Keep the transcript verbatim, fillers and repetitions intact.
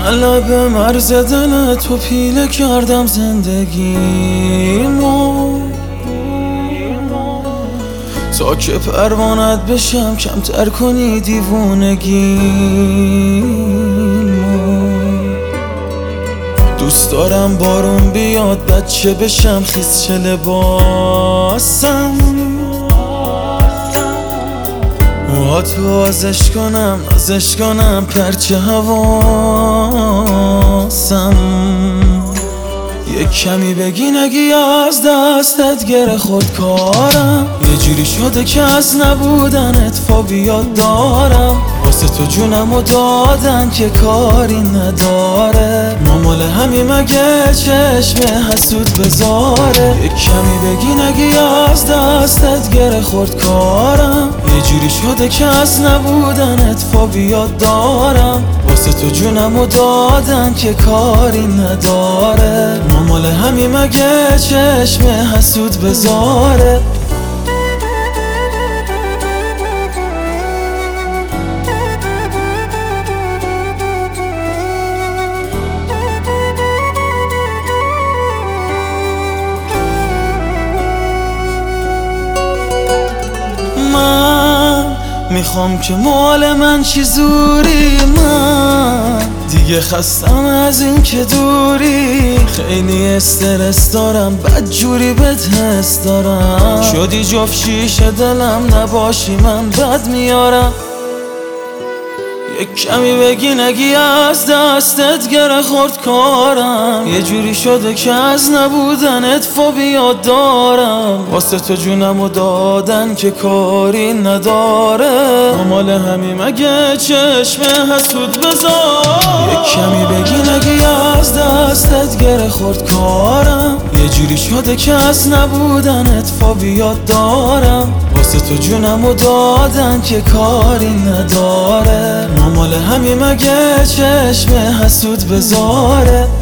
من لب مرز دل تو پیله کردم زندگیمو تا که پروانت بشم کمتر کنی دیوونگیمو. دوست دارم بارون بیاد بچه بشم خیس چه لباسم موهاتو ازش کنم ازش کنم پرچه حواسم. یک کمی بگی نگی از دستت گره خود کارم. یه جوری شده که از نبودنت فوبیات دارم. واسه تو جونمو دادم که کاری نداره. ما مال همی مگه چشم حسود بذاره. یک کمی بگی نگی از دستت گره خورد کارم. یه جوری شده که از نبودنت فوبیات دارم. واسه تو جونمو دادم که کاری نداره. ما مال همی مگه چشم حسود بذاره. میخوام که مال من چی زوری، من دیگه خستم از این که دوری. خیلی استرس دارم بد جوری بهت حس دارم. شدی جفت شیشه دلم نباشی من بد میارم. یک کمی بگی نگی از دستت گره خورد کارم. یه جوری شده که از نبودنت فوبیات دارم. واسه تو جونمو دادن که کاری نداره. مال همی مگه چشم حسود بذار. یک کمی بگی نگی از دستت گره خورد کارم. یه جوری شده که از نبودنت فوبیات دارم. واسه تو جونمو دادن که کاری نداره. مال همی مگه چشم حسود بذاره.